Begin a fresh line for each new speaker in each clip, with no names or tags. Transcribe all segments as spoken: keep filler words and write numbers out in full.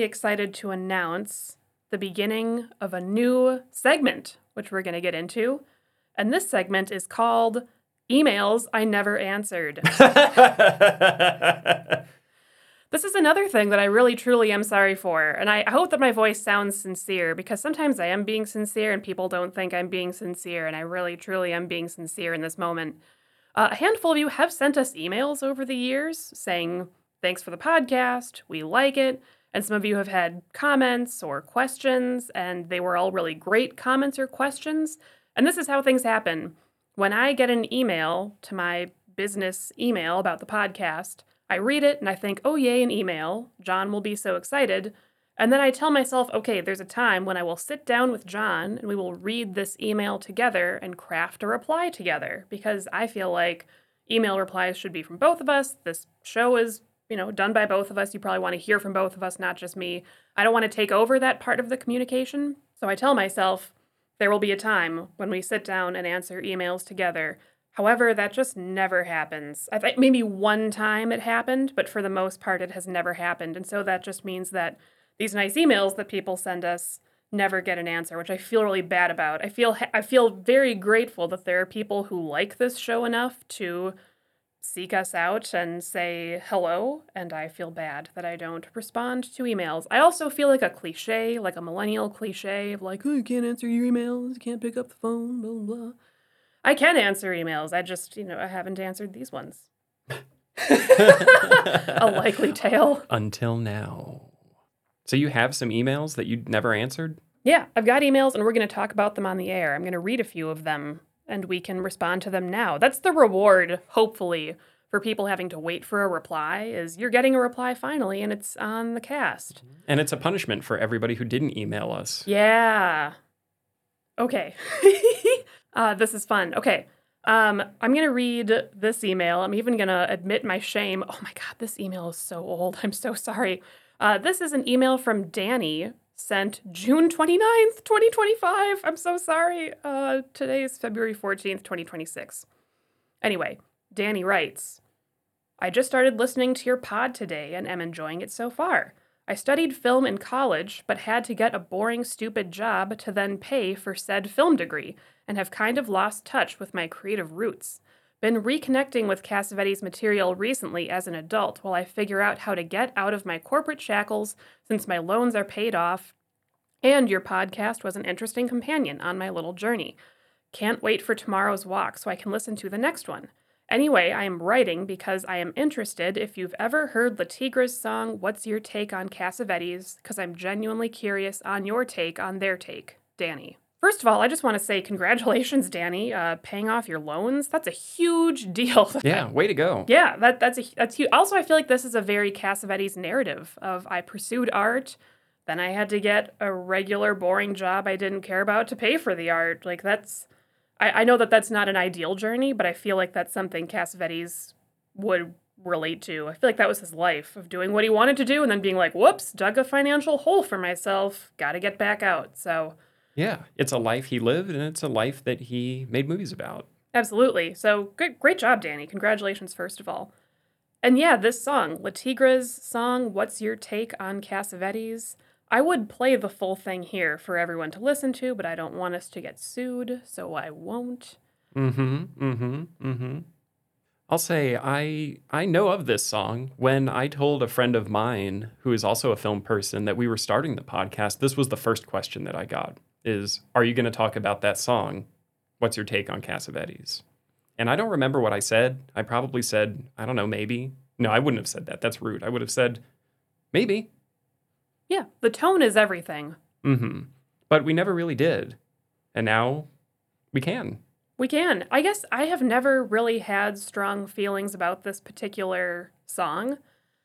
excited to announce the beginning of a new segment, which we're going to get into. And this segment is called Emails I Never Answered. This is another thing that I really, truly am sorry for. And I hope that my voice sounds sincere, because sometimes I am being sincere and people don't think I'm being sincere. And I really, truly am being sincere in this moment. Uh, a handful of you have sent us emails over the years saying, thanks for the podcast, we like it. And some of you have had comments or questions, and they were all really great comments or questions. And this is how things happen. When I get an email to my business email about the podcast, I read it and I think, oh, yay, an email. John will be so excited. And then I tell myself, okay, there's a time when I will sit down with John and we will read this email together and craft a reply together, because I feel like email replies should be from both of us. This show is, you know, done by both of us. You probably want to hear from both of us, not just me. I don't want to take over that part of the communication. So I tell myself there will be a time when we sit down and answer emails together. However, that just never happens. I think maybe one time it happened, but for the most part, it has never happened. And so that just means that these nice emails that people send us never get an answer, which I feel really bad about. I feel I feel very grateful that there are people who like this show enough to seek us out and say hello, and I feel bad that I don't respond to emails. I also feel like a cliche, like a millennial cliche of like, oh, you can't answer your emails, you can't pick up the phone, blah, blah, blah. I can answer emails. I just, you know, I haven't answered these ones. A likely tale.
Until now. So you have some emails that you never answered?
Yeah, I've got emails, and we're going to talk about them on the air. I'm going to read a few of them, and we can respond to them now. That's the reward, hopefully, for people having to wait for a reply, is you're getting a reply finally, and it's on the cast.
And it's a punishment for everybody who didn't email us.
Yeah. Okay. uh, this is fun. Okay. Um, I'm going to read this email. I'm even going to admit my shame. Oh my God, this email is so old. I'm so sorry. Uh, this is an email from Danny, sent June twenty-ninth, twenty twenty-five. I'm so sorry. Uh, today is February fourteenth, twenty twenty-six. Anyway, Danny writes, I just started listening to your pod today and am enjoying it so far. I studied film in college, but had to get a boring, stupid job to then pay for said film degree, and have kind of lost touch with my creative roots. Been reconnecting with Cassavetes material recently as an adult while I figure out how to get out of my corporate shackles since my loans are paid off, and your podcast was an interesting companion on my little journey. Can't wait for tomorrow's walk so I can listen to the next one. Anyway, I am writing because I am interested if you've ever heard La Tigra's song, What's Your Take on Cassavetes? Because I'm genuinely curious on your take on their take. Danny. First of all, I just want to say congratulations, Danny, uh, paying off your loans. That's a huge deal.
Yeah, way to go.
Yeah, that that's a, that's huge. Also, I feel like this is a very Cassavetes narrative of I pursued art, then I had to get a regular, boring job I didn't care about to pay for the art. Like, that's, I, I know that that's not an ideal journey, but I feel like that's something Cassavetes would relate to. I feel like that was his life, of doing what he wanted to do and then being like, whoops, dug a financial hole for myself, gotta get back out, so...
Yeah, it's a life he lived, and it's a life that he made movies about.
Absolutely. So great, great job, Danny. Congratulations, first of all. And yeah, this song, La Tigra's song, What's Your Take on Cassavetes? I would play the full thing here for everyone to listen to, but I don't want us to get sued, so I won't.
Mm-hmm, mm-hmm, mm-hmm. I'll say I I know of this song when I told a friend of mine who is also a film person that we were starting the podcast. This was the first question that I got. Is, are you going to talk about that song? What's your take on Cassavetes? And I don't remember what I said. I probably said, I don't know, maybe. No, I wouldn't have said that. That's rude. I would have said, maybe.
Yeah, the tone is everything.
Mm-hmm. But we never really did. And now we can.
We can. I guess I have never really had strong feelings about this particular song.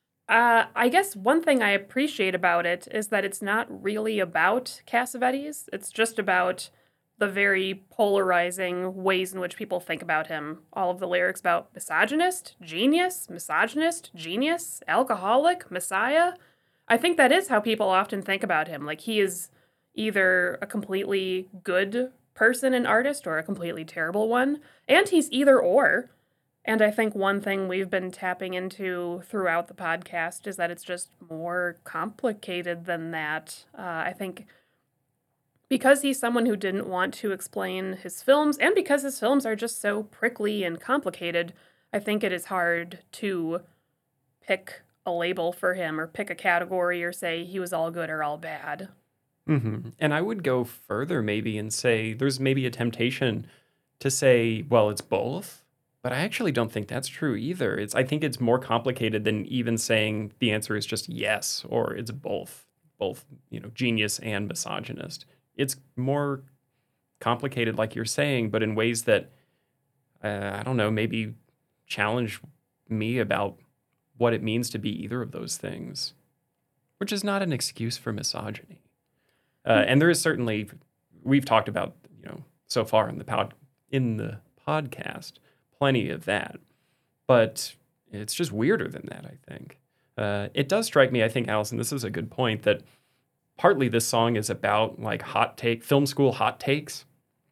Uh, I guess one thing I appreciate about it is that it's not really about Cassavetes. It's just about the very polarizing ways in which people think about him. All of the lyrics about misogynist, genius, misogynist, genius, alcoholic, messiah. I think that is how people often think about him. Like, he is either a completely good person and artist or a completely terrible one. And he's either or. And I think one thing we've been tapping into throughout the podcast is that it's just more complicated than that. Uh, I think because he's someone who didn't want to explain his films, and because his films are just so prickly and complicated, I think it is hard to pick a label for him or pick a category or say he was all good or all bad.
hmm And I would go further maybe and say there's maybe a temptation to say, well, it's both. But I actually don't think that's true either. It's I think it's more complicated than even saying the answer is just yes or it's both, both, you know, genius and misogynist. It's more complicated, like you're saying, but in ways that uh, I don't know, maybe challenge me about what it means to be either of those things, which is not an excuse for misogyny. Uh, and there is certainly, we've talked about, you know, so far in the pod, in the podcast, plenty of that. But it's just weirder than that, I think. Uh, it does strike me, I think, Allison, this is a good point, that partly this song is about like hot take, film school hot takes.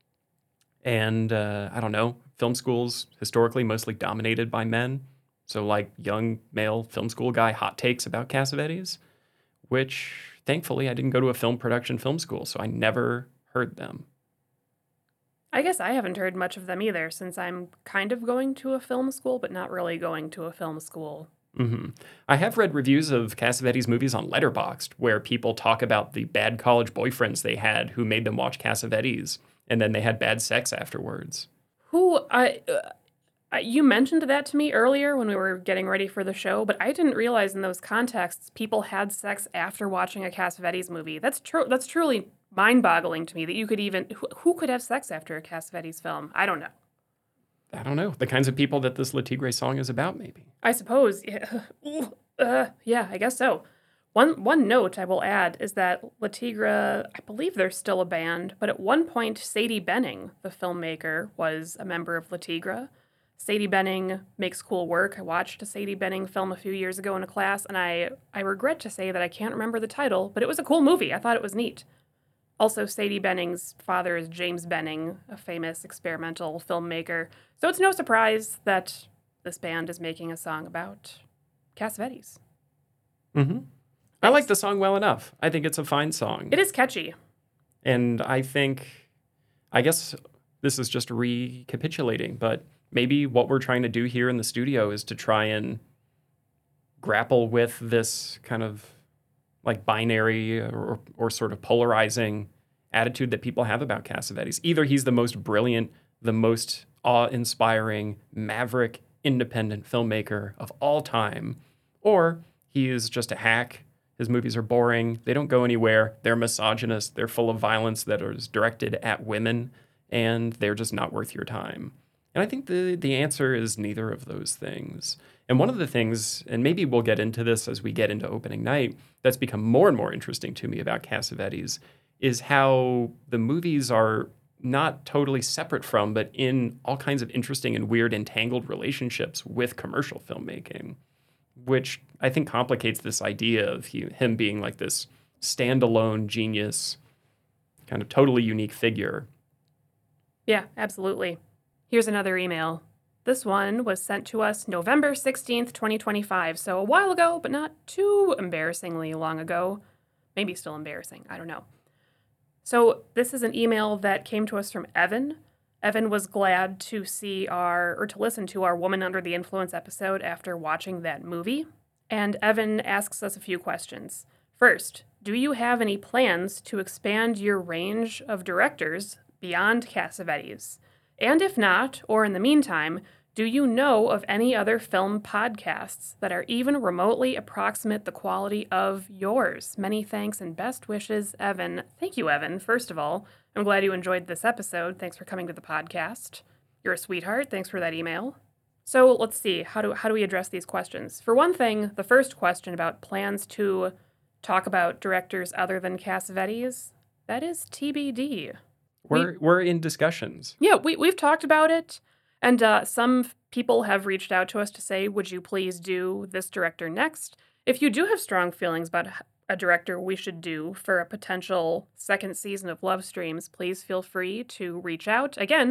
And uh, I don't know, film schools historically mostly dominated by men. So like young male film school guy hot takes about Cassavetes, which thankfully I didn't go to a film production film school, so I never heard them.
I guess I haven't heard much of them either, since I'm kind of going to a film school, but not really going to a film school.
hmm I have read reviews of Cassavetes movies on Letterboxd where people talk about the bad college boyfriends they had who made them watch Cassavetes, and then they had bad sex afterwards.
Who I uh, I- you mentioned that to me earlier when we were getting ready for the show, but I didn't realize in those contexts people had sex after watching a Cassavetes movie. That's true. That's truly mind-boggling to me that you could even who, who could have sex after a Cassavetes film. I don't know.
I don't know, the kinds of people that this Le Tigre song is about, maybe.
I suppose. Yeah. Ooh, uh, yeah, I guess so. One one note I will add is that Le Tigre, I believe they're still a band, but at one point Sadie Benning, the filmmaker, was a member of Le Tigre. Sadie Benning makes cool work. I watched a Sadie Benning film a few years ago in a class, and I, I regret to say that I can't remember the title, but it was a cool movie. I thought it was neat. Also, Sadie Benning's father is James Benning, a famous experimental filmmaker. So it's no surprise that this band is making a song about Cassavetes.
hmm I like the song well enough. I think it's a fine song.
It is catchy.
And I think, I guess this is just recapitulating, but maybe what we're trying to do here in the studio is to try and grapple with this kind of like binary or, or sort of polarizing attitude that people have about Cassavetes. Either he's the most brilliant, the most awe-inspiring, maverick, independent filmmaker of all time, or he is just a hack. His movies are boring. They don't go anywhere. They're misogynist. They're full of violence that is directed at women, and they're just not worth your time. And I think the, the answer is neither of those things. And one of the things, and maybe we'll get into this as we get into opening night, that's become more and more interesting to me about Cassavetes is how the movies are not totally separate from, but in all kinds of interesting and weird entangled relationships with commercial filmmaking, which I think complicates this idea of he, him being like this standalone genius, kind of totally unique figure.
Yeah, absolutely. Here's another email. This one was sent to us November sixteenth, twenty twenty-five, so a while ago, but not too embarrassingly long ago. Maybe still embarrassing, I don't know. So this is an email that came to us from Evan. Evan was glad to see our, or to listen to our Woman Under the Influence episode after watching that movie. And Evan asks us a few questions. First, do you have any plans to expand your range of directors beyond Cassavetes? And if not, or in the meantime, do you know of any other film podcasts that are even remotely approximate the quality of yours? Many thanks and best wishes, Evan. Thank you, Evan, first of all. I'm glad you enjoyed this episode. Thanks for coming to the podcast. You're a sweetheart. Thanks for that email. So let's see. How do, how do we address these questions? For one thing, the first question about plans to talk about directors other than Cassavetes, that is T B D.
We're, we, we're in discussions.
Yeah, we, we've talked about it. And uh, some f- people have reached out to us to say, would you please do this director next? If you do have strong feelings about a director we should do for a potential second season of Love Streams, please feel free to reach out. Again,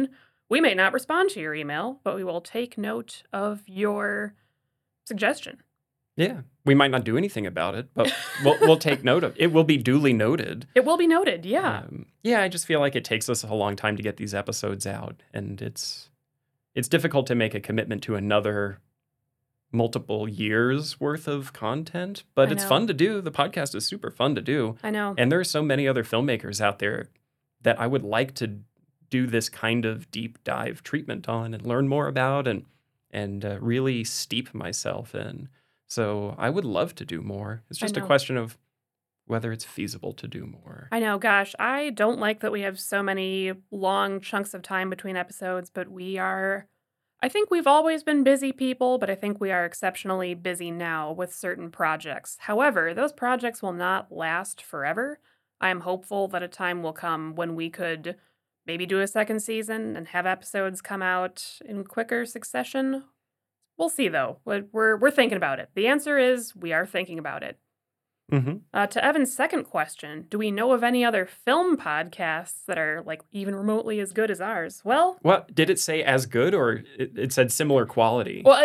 We may not respond to your email, but we will take note of your suggestion.
Yeah. We might not do anything about it, but we'll, we'll take note of it. It will be duly noted.
It will be noted, yeah.
Um, yeah, I just feel like it takes us a long time to get these episodes out, and it's it's difficult to make a commitment to another multiple years worth of content, but
I
it's
know.
fun to do. The podcast is super fun to do.
I know.
And there are so many other filmmakers out there that I would like to do this kind of deep dive treatment on and learn more about and and uh, really steep myself in. So I would love to do more. It's
I
just a
know.
question of whether it's feasible to do more.
I know, gosh, I don't like that we have so many long chunks of time between episodes, but we are, I think we've always been busy people, but I think we are exceptionally busy now with certain projects. However, those projects will not last forever. I am hopeful that a time will come when we could maybe do a second season and have episodes come out in quicker succession. We'll see, though. We're, we're, we're thinking about it. The answer is we are thinking about it.
Mm-hmm.
Uh, to Evan's second question, do we know of any other film podcasts that are like even remotely as good as ours? Well,
Well, did it say as good or it, it said similar quality?
well,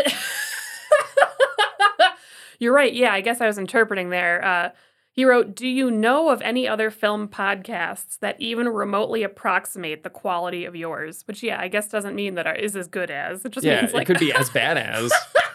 you're right. Yeah, I guess I was interpreting there. Uh, he wrote, "Do you know of any other film podcasts that even remotely approximate the quality of yours?" Which, yeah, I guess doesn't mean that our is as good as. It just
yeah,
means like
it could be as bad as.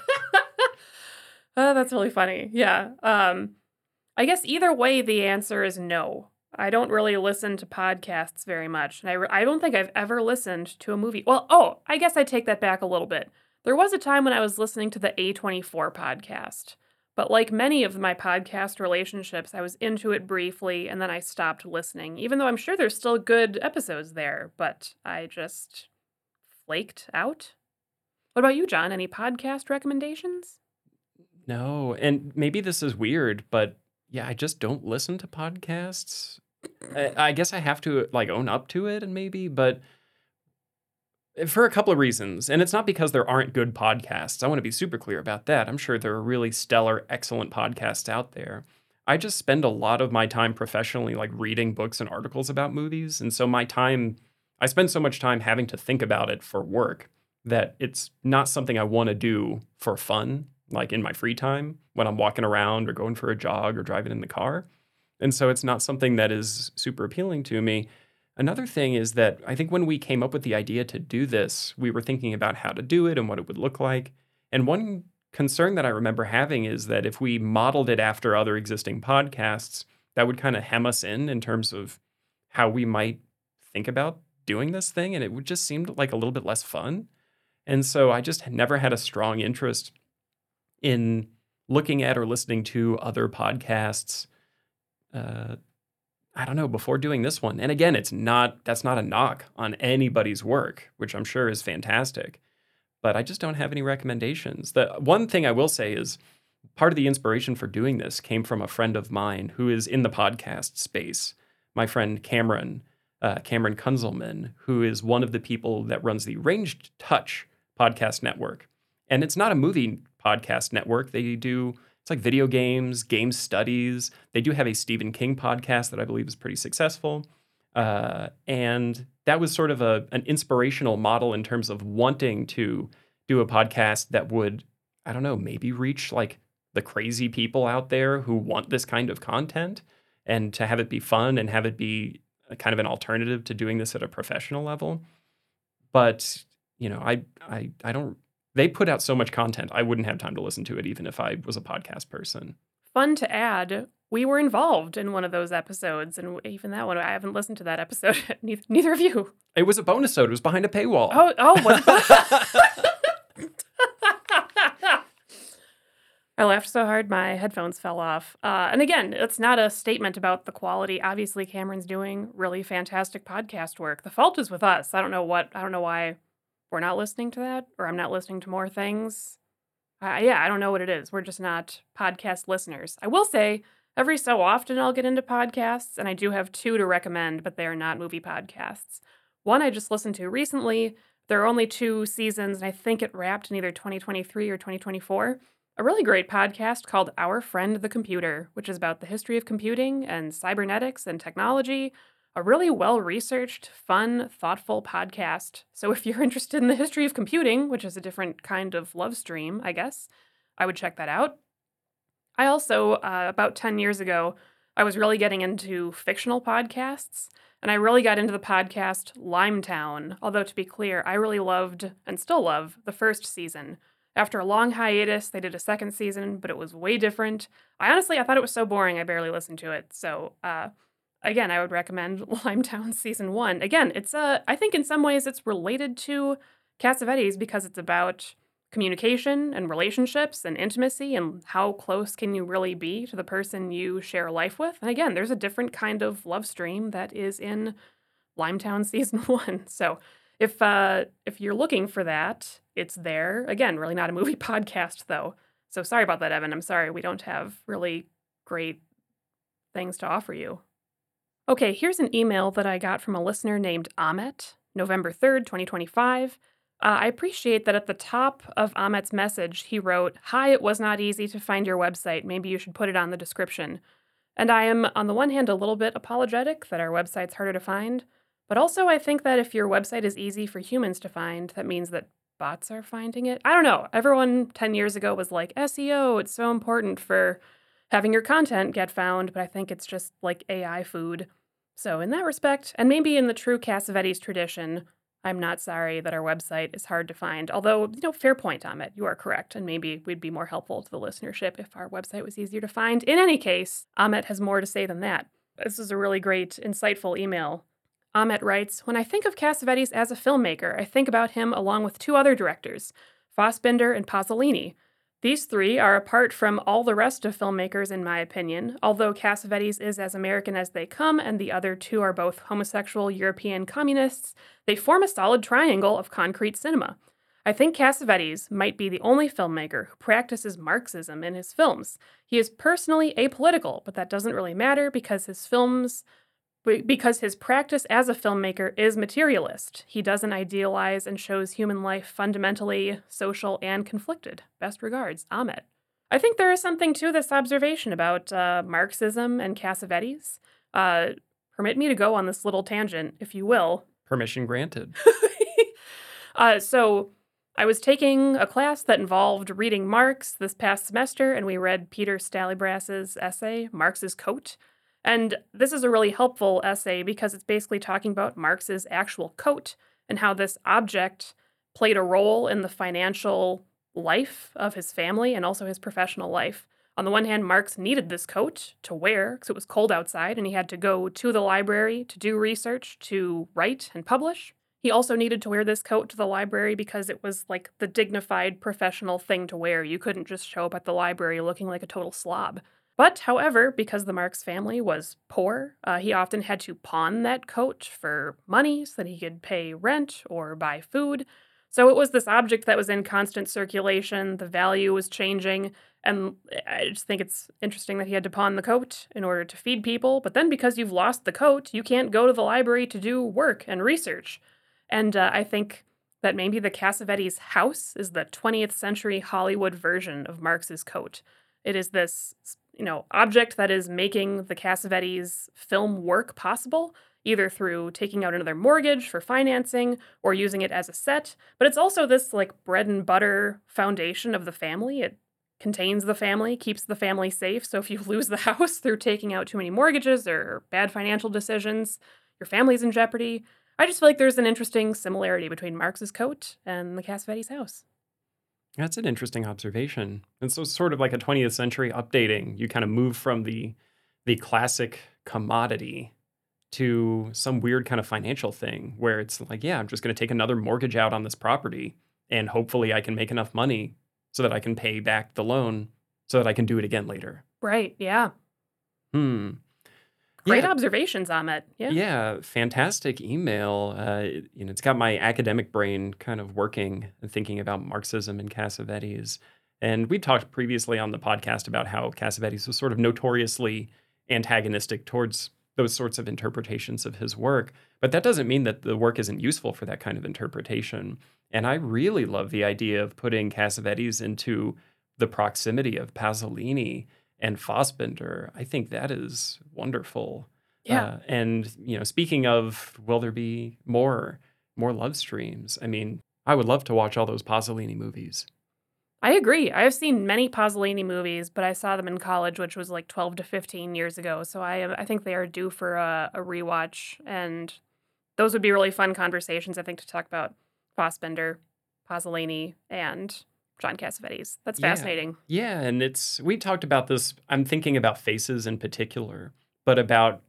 Oh, that's really funny. Yeah. Um, I guess either way, the answer is no. I don't really listen to podcasts very much. And I, re- I don't think I've ever listened to a movie. Well, oh, I guess I take that back a little bit. There was a time when I was listening to the A twenty-four podcast. But like many of my podcast relationships, I was into it briefly and then I stopped listening, even though I'm sure there's still good episodes there. But I just flaked out. What about you, John? Any podcast recommendations?
No, and maybe this is weird, but yeah, I just don't listen to podcasts. I, I guess I have to like own up to it, and maybe, but for a couple of reasons. And it's not because there aren't good podcasts. I want to be super clear about that. I'm sure there are really stellar, excellent podcasts out there. I just spend a lot of my time professionally like reading books and articles about movies, and so my time, I spend so much time having to think about it for work that it's not something I want to do for fun, like in my free time when I'm walking around or going for a jog or driving in the car. And so it's not something that is super appealing to me. Another thing is that I think when we came up with the idea to do this, we were thinking about how to do it and what it would look like. And one concern that I remember having is that if we modeled it after other existing podcasts, that would kind of hem us in in terms of how we might think about doing this thing. And it would just seem like a little bit less fun. And so I just never had a strong interest in looking at or listening to other podcasts, uh, I don't know, before doing this one. And again, it's not, that's not a knock on anybody's work, which I'm sure is fantastic, but I just don't have any recommendations. The one thing I will say is part of the inspiration for doing this came from a friend of mine who is in the podcast space, my friend Cameron, uh, Cameron Kunzelman, who is one of the people that runs the Ranged Touch podcast network. And it's not a movie podcast network. They do, it's like video games, game studies. They do have a Stephen King podcast that I believe is pretty successful. Uh, and that was sort of a an inspirational model in terms of wanting to do a podcast that would, I don't know, maybe reach like the crazy people out there who want this kind of content, and to have it be fun and have it be a kind of an alternative to doing this at a professional level. But, you know, I I I don't, they put out so much content, I wouldn't have time to listen to it even if I was a podcast person.
Fun to add, we were involved in one of those episodes, and even that one, I haven't listened to that episode. neither, neither of you.
It was a bonus episode. It was behind a paywall.
Oh, oh, was it? I laughed so hard my headphones fell off. Uh, and again, it's not a statement about the quality. Obviously, Cameron's doing really fantastic podcast work. The fault is with us. I don't know what, I don't know why we're not listening to that, or I'm not listening to more things. Uh, yeah, I don't know what it is. We're just not podcast listeners. I will say, every so often I'll get into podcasts, and I do have two to recommend, but they are not movie podcasts. One I just listened to recently. There are only two seasons, and I think it wrapped in either twenty twenty-three or twenty twenty-four. A really great podcast called Our Friend the Computer, which is about the history of computing and cybernetics and technology. Uh, and again, it's not a statement about the quality. Obviously, Cameron's doing really fantastic podcast work. The fault is with us. I don't know why we're not listening to more things. I will say, every so often I'll get into podcasts, and I do have two to recommend, but they are not movie podcasts. One I just listened to recently. There are only two seasons, and I think it wrapped in either twenty twenty-three or twenty twenty-four. A really great podcast called Our Friend the Computer, which is about the history of computing and cybernetics and technology. a really well-researched, fun, thoughtful podcast. So if you're interested in the history of computing, which is a different kind of love stream, I guess, I would check that out. I also, uh, about ten years ago, I was really getting into fictional podcasts, and I really got into the podcast Limetown. Although, to be clear, I really loved and still love the first season. After a long hiatus, they did a second season, but it was way different. I honestly, I thought it was so boring, I barely listened to it. So, uh, again, I would recommend Limetown season one. Again, it's uh, I think in some ways it's related to Cassavetes because it's about communication and relationships and intimacy and how close can you really be to the person you share life with. And again, there's a different kind of love stream that is in Limetown season one. So if uh if you're looking for that, it's there. Again, really not a movie podcast though. So sorry about that, Evan. I'm sorry we don't have really great things to offer you. Okay, here's an email that I got from a listener named Ahmet, November third, twenty twenty-five. Uh, I appreciate that at the top of Ahmet's message, he wrote, "Hi, it was not easy to find your website. Maybe you should put it on the description." And I am, on the one hand, a little bit apologetic that our website's harder to find, but also I think that if your website is easy for humans to find, that means that bots are finding it. I don't know. Everyone ten years ago was like, S E O, it's so important for having your content get found, but I think it's just like A I food. So in that respect, and maybe in the true Cassavetes tradition, I'm not sorry that our website is hard to find. Although, you know, fair point, Amit. You are correct. And maybe we'd be more helpful to the listenership if our website was easier to find. In any case, Amit has more to say than that. This is a really great, insightful email. Amit writes, "When I think of Cassavetes as a filmmaker, I think about him along with two other directors, Fassbinder and Pasolini. These three are apart from all the rest of filmmakers, in my opinion, although Cassavetes is as American as they come and the other two are both homosexual European communists. They form a solid triangle of concrete cinema. I think Cassavetes might be the only filmmaker who practices Marxism in his films. He is personally apolitical, but that doesn't really matter because his films... because his practice as a filmmaker is materialist. He doesn't idealize and shows human life fundamentally social and conflicted. Best regards, Ahmet." I think there is something to this observation about uh, Marxism and Cassavetes. Uh, permit me to go on this little tangent, if you will.
Permission granted.
uh, so I was taking a class that involved reading Marx this past semester, and we read Peter Stallybrass's essay, Marx's Coat. And this is a really helpful essay because it's basically talking about Marx's actual coat and how this object played a role in the financial life of his family and also his professional life. On the one hand, Marx needed this coat to wear because it was cold outside and he had to go to the library to do research, to write and publish. He also needed to wear this coat to the library because it was like the dignified professional thing to wear. You couldn't just show up at the library looking like a total slob. But, however, because the Marx family was poor, uh, he often had to pawn that coat for money so that he could pay rent or buy food. So it was this object that was in constant circulation, the value was changing, and I just think it's interesting that he had to pawn the coat in order to feed people. But then because you've lost the coat, you can't go to the library to do work and research. And uh, I think that maybe the Cassavetes house is the twentieth century Hollywood version of Marx's coat. It is this, you know, object that is making the Cassavetes film work possible, either through taking out another mortgage for financing or using it as a set. But it's also this like bread and butter foundation of the family. It contains the family, keeps the family safe. So if you lose the house through taking out too many mortgages or bad financial decisions, your family's in jeopardy. I just feel like there's an interesting similarity between Marx's coat and the Cassavetes house.
That's an interesting observation. And so sort of like a twentieth century updating, you kind of move from the the classic commodity to some weird kind of financial thing where it's like, yeah, I'm just going to take another mortgage out on this property and hopefully I can make enough money so that I can pay back the loan so that I can do it again later.
Right, yeah.
Hmm.
Great
Yeah.
observations, Ahmet. Yeah.
Yeah, fantastic email. Uh, it- you know, it's got my academic brain kind of working and thinking about Marxism and Cassavetes. And we talked previously on the podcast about how Cassavetes was sort of notoriously antagonistic towards those sorts of interpretations of his work. But that doesn't mean that the work isn't useful for that kind of interpretation. And I really love the idea of putting Cassavetes into the proximity of Pasolini and Fassbinder. I think that is wonderful.
Yeah.
Uh, and, you know, speaking of, will there be more more love streams? I mean, I would love to watch all those Pasolini movies.
I agree. I've seen many Pasolini movies, but I saw them in college, which was like twelve to fifteen years ago. So I am I think they are due for a, a rewatch, and those would be really fun conversations, I think, to talk about Fassbender, Pasolini, and John Cassavetes. That's
Yeah.
fascinating.
Yeah, and it's we talked about this. I'm thinking about Faces in particular, but about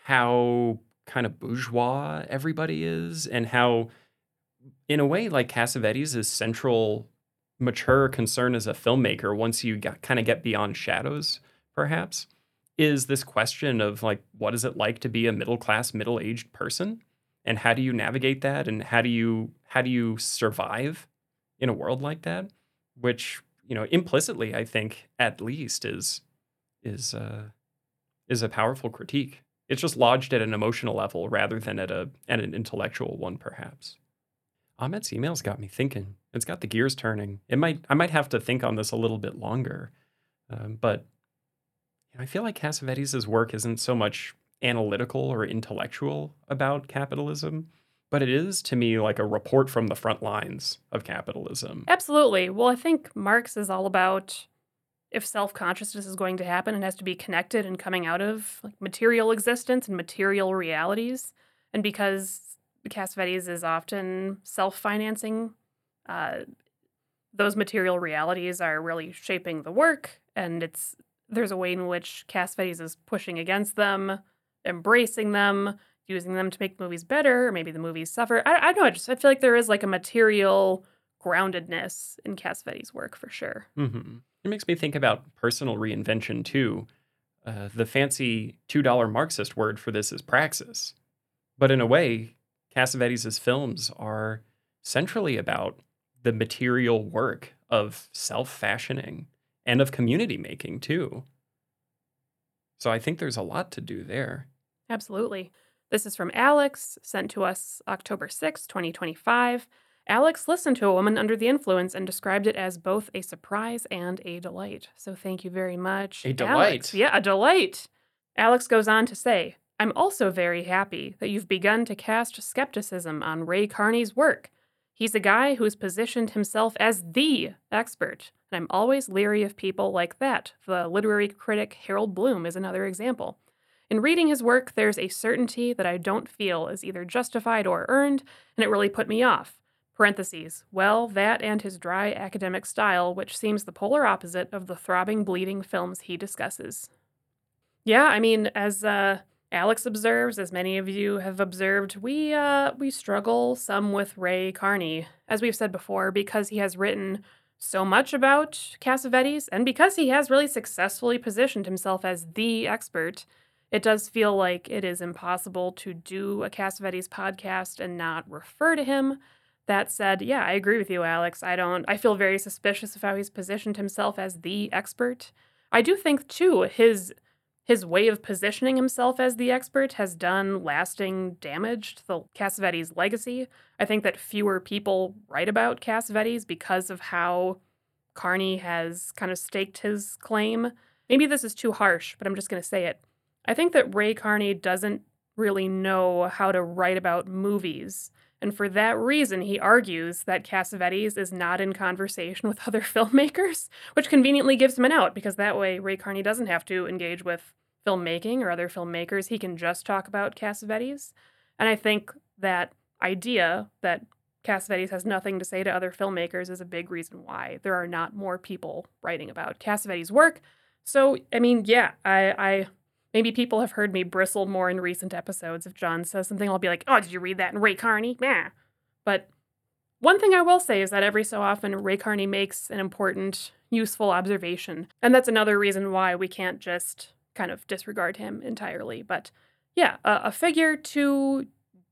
how kind of bourgeois everybody is and how in a way like Cassavetes' central mature concern as a filmmaker once you got, kind of get beyond Shadows perhaps is this question of like what is it like to be a middle class middle-aged person and how do you navigate that and how do you how do you survive in a world like that, which you know implicitly I think at least is is uh is a powerful critique. It's just lodged at an emotional level rather than at a at an intellectual one perhaps. Ahmet's email's got me thinking. It's got the gears turning. It might I might have to think on this a little bit longer. Um, but you know, I feel like Cassavetes' work isn't so much analytical or intellectual about capitalism, but it is to me like a report from the front lines of capitalism.
Absolutely. Well, I think Marx is all about if self-consciousness is going to happen, it has to be connected and coming out of like material existence and material realities. And because Cassavetes is often self-financing, uh, those material realities are really shaping the work, and it's there's a way in which Cassavetes is pushing against them, embracing them, using them to make movies better, or maybe the movies suffer. I, I don't know. I just I feel like there is like a material groundedness in Cassavetes' work for sure.
hmm It makes me think about personal reinvention too. Uh, the fancy two dollar Marxist word for this is praxis. But in a way, Cassavetes' films are centrally about the material work of self-fashioning and of community making too. So I think there's a lot to do there.
Absolutely. This is from Alex, sent to us October sixth, twenty twenty-five. Alex listened to A Woman Under the Influence and described it as both a surprise and a delight. So thank you very much,
A
Alex.
delight.
Yeah, a delight. Alex goes on to say, I'm also very happy that you've begun to cast skepticism on Ray Carney's work. He's a guy who's positioned himself as the expert, and I'm always leery of people like that. The literary critic Harold Bloom is another example. In reading his work, there's a certainty that I don't feel is either justified or earned, and it really put me off. Parentheses. Well, that and his dry academic style, which seems the polar opposite of the throbbing, bleeding films he discusses. Yeah, I mean, as uh, Alex observes, as many of you have observed, we uh, we struggle some with Ray Carney, as we've said before, because he has written so much about Cassavetes, and because he has really successfully positioned himself as the expert. It does feel like it is impossible to do a Cassavetes podcast and not refer to him. That said, yeah, I agree with you, Alex. I don't, I feel very suspicious of how he's positioned himself as the expert. I do think, too, his his way of positioning himself as the expert has done lasting damage to the Cassavetes legacy. I think that fewer people write about Cassavetes because of how Carney has kind of staked his claim. Maybe this is too harsh, but I'm just going to say it. I think that Ray Carney doesn't really know how to write about movies. And for that reason, he argues that Cassavetes is not in conversation with other filmmakers, which conveniently gives him an out, because that way Ray Carney doesn't have to engage with filmmaking or other filmmakers. He can just talk about Cassavetes. And I think that idea that Cassavetes has nothing to say to other filmmakers is a big reason why there are not more people writing about Cassavetes' work. So, I mean, yeah, I... I Maybe people have heard me bristle more in recent episodes. If John says something, I'll be like, oh, did you read that in Ray Carney? Yeah. But one thing I will say is that every so often, Ray Carney makes an important, useful observation. And that's another reason why we can't just kind of disregard him entirely. But yeah, a, a figure to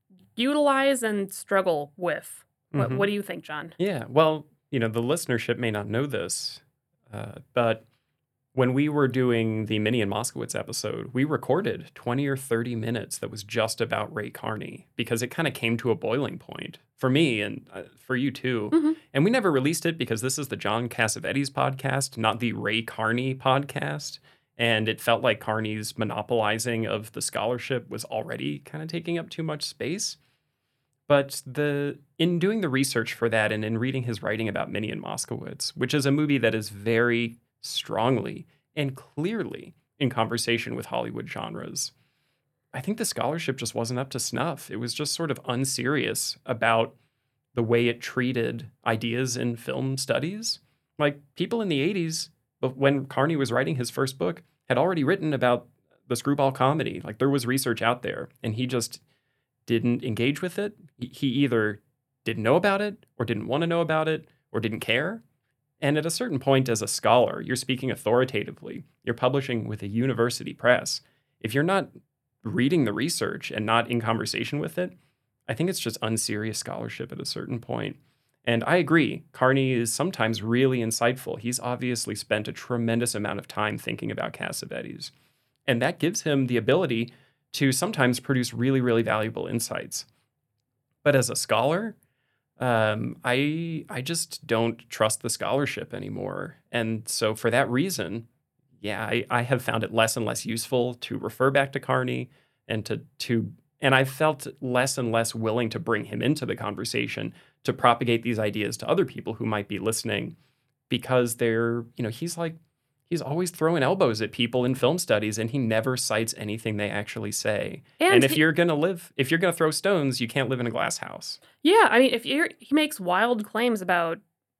utilize and struggle with. What,
Mhm.
what do you think, John?
Yeah, well, you know, the listenership may not know this, uh, but when we were doing the Minnie and Moskowitz episode, we recorded twenty or thirty minutes that was just about Ray Carney because it kind of came to a boiling point for me and uh, for you too.
Mm-hmm.
And we never released it because this is the John Cassavetes podcast, not the Ray Carney podcast. And it felt like Carney's monopolizing of the scholarship was already kind of taking up too much space. But the in doing the research for that and in reading his writing about Minnie and Moskowitz, which is a movie that is very strongly and clearly in conversation with Hollywood genres, I think the scholarship just wasn't up to snuff. It was just sort of unserious about the way it treated ideas in film studies. Like people in the eighties, but when Carney was writing his first book, had already written about the screwball comedy. Like there was research out there, and he just didn't engage with it. He he either didn't know about it, or didn't want to know about it, or didn't care. And at a certain point, as a scholar, you're speaking authoritatively. You're publishing with a university press. If you're not reading the research and not in conversation with it, I think it's just unserious scholarship at a certain point. And I agree, Carney is sometimes really insightful. He's obviously spent a tremendous amount of time thinking about Cassavetes. And that gives him the ability to sometimes produce really, really valuable insights. But as a scholar, um, I I just don't trust the scholarship anymore. And so for that reason, yeah, I, I have found it less and less useful to refer back to Carney and to to and I felt less and less willing to bring him into the conversation to propagate these ideas to other people who might be listening because they're, you know, he's like he's always throwing elbows at people in film studies and he never cites anything they actually say.
And
And if
he,
you're going to live if you're going to throw stones, you can't live in a glass house.
yeah, I mean, if you're, he makes wild claims about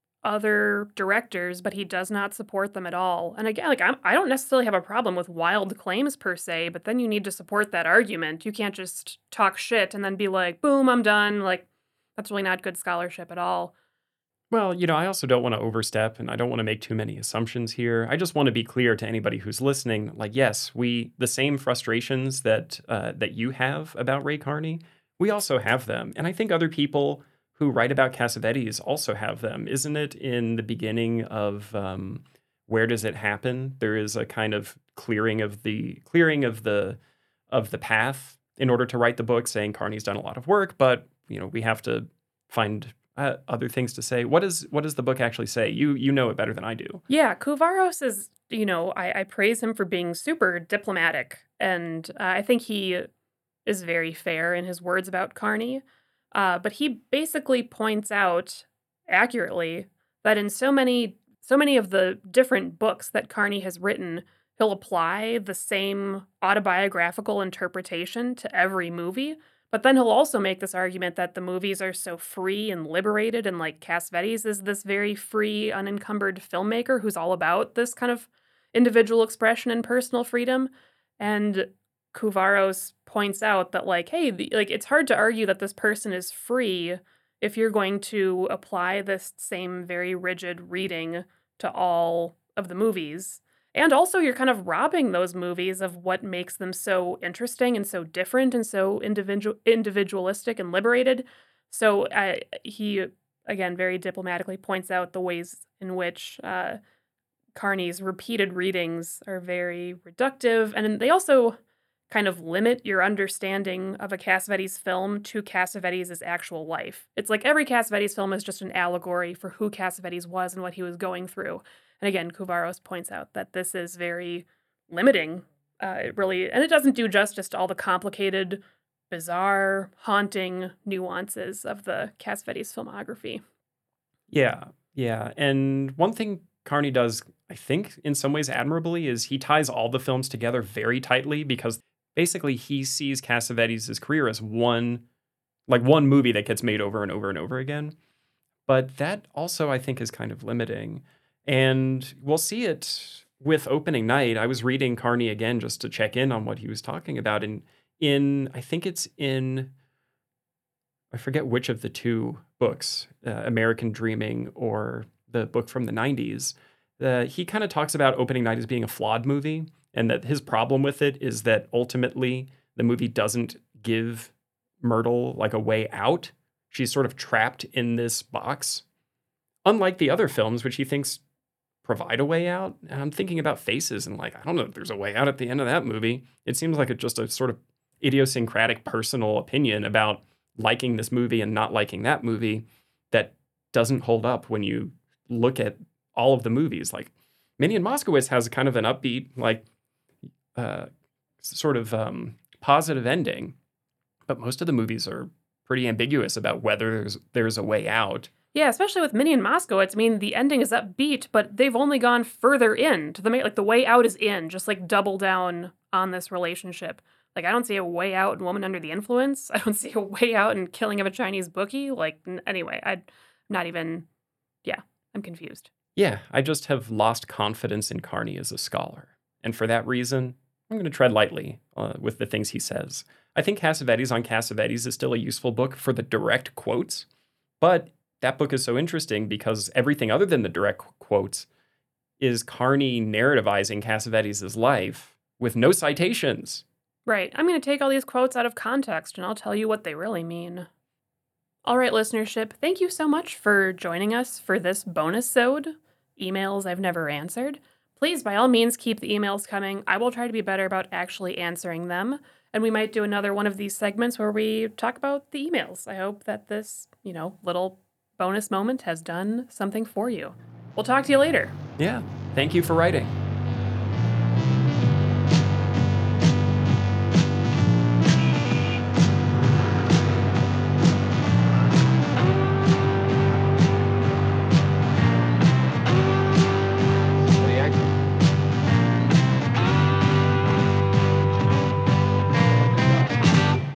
other directors, but he does not support them at all. And again, like I'm, I don't necessarily have a problem with wild claims per se, but then you need to support that argument. You can't just talk shit and then be like, "Boom, I'm done." Like that's really not good scholarship at all.
Well, you know, I also don't want to overstep and I don't want to make too many assumptions here. I just want to be clear to anybody who's listening. Like, yes, we the same frustrations that uh, that you have about Ray Carney, we also have them, and I think other people who write about Cassavetes also have them. Isn't it in the beginning of um, Where Does It Happen? There is a kind of clearing of the clearing of the of the path in order to write the book, saying Carney's done a lot of work, but you know we have to find uh, other things to say. What is what does the book actually say? You you know it better than I do.
Yeah, Kouvaros is, you know, I, I praise him for being super diplomatic, and uh, I think he is very fair in his words about Carney. Uh, but he basically points out accurately that in so many so many of the different books that Carney has written, he'll apply the same autobiographical interpretation to every movie. But then he'll also make this argument that the movies are so free and liberated, and like Cassavetes is this very free, unencumbered filmmaker who's all about this kind of individual expression and personal freedom. And Kouvaros points out that like, hey, the, like it's hard to argue that this person is free if you're going to apply this same very rigid reading to all of the movies. And also, you're kind of robbing those movies of what makes them so interesting and so different and so individual, individualistic and liberated. So uh, he, again, very diplomatically points out the ways in which uh, Carney's repeated readings are very reductive. And they also kind of limit your understanding of a Cassavetes film to Cassavetes' actual life. It's like every Cassavetes film is just an allegory for who Cassavetes was and what he was going through. And again, Kouvaros points out that this is very limiting. Uh, it really, and it doesn't do justice to all the complicated, bizarre, haunting nuances of the Cassavetes filmography.
Yeah, yeah. And one thing Carney does, I think, in some ways admirably, is he ties all the films together very tightly because basically he sees Cassavetes' career as one, like one movie that gets made over and over and over again. But that also, I think, is kind of limiting. And we'll see it with opening night. I was reading Carney again just to check in on what he was talking about. And in, I think it's in, I forget which of the two books, uh, American Dreaming or the book from the nineties, uh, he kind of talks about opening night as being a flawed movie. And that his problem with it is that ultimately the movie doesn't give Myrtle like a way out. She's sort of trapped in this box. Unlike the other films, which he thinks provide a way out. And I'm thinking about Faces and like, I don't know if there's a way out at the end of that movie. It seems like it's just a sort of idiosyncratic personal opinion about liking this movie and not liking that movie that doesn't hold up when you look at all of the movies. Like Minnie and Moskowitz has kind of an upbeat, like uh, sort of um, positive ending, but most of the movies are pretty ambiguous about whether there's, there's a way out.
Yeah, especially with Minnie and Moskowitz. I mean, the ending is upbeat, but they've only gone further in to the ma- like the way out is in. Just like double down on this relationship. Like I don't see a way out in Woman Under the Influence. I don't see a way out in Killing of a Chinese Bookie. Like n- anyway, I'm not even. Yeah, I'm confused.
Yeah, I just have lost confidence in Carney as a scholar. And for that reason, I'm going to tread lightly uh, with the things he says. I think Cassavetes on Cassavetes is still a useful book for the direct quotes, but that book is so interesting because everything other than the direct quotes is Carney narrativizing Cassavetes' life with no citations.
Right. I'm going to take all these quotes out of context and I'll tell you what they really mean. All right, listenership, thank you so much for joining us for this bonus-sode, emails I've never answered. Please, by all means, keep the emails coming. I will try to be better about actually answering them. And we might do another one of these segments where we talk about the emails. I hope that this, you know, little bonus moment has done something for you. We'll talk to you later.
Yeah, thank you for writing.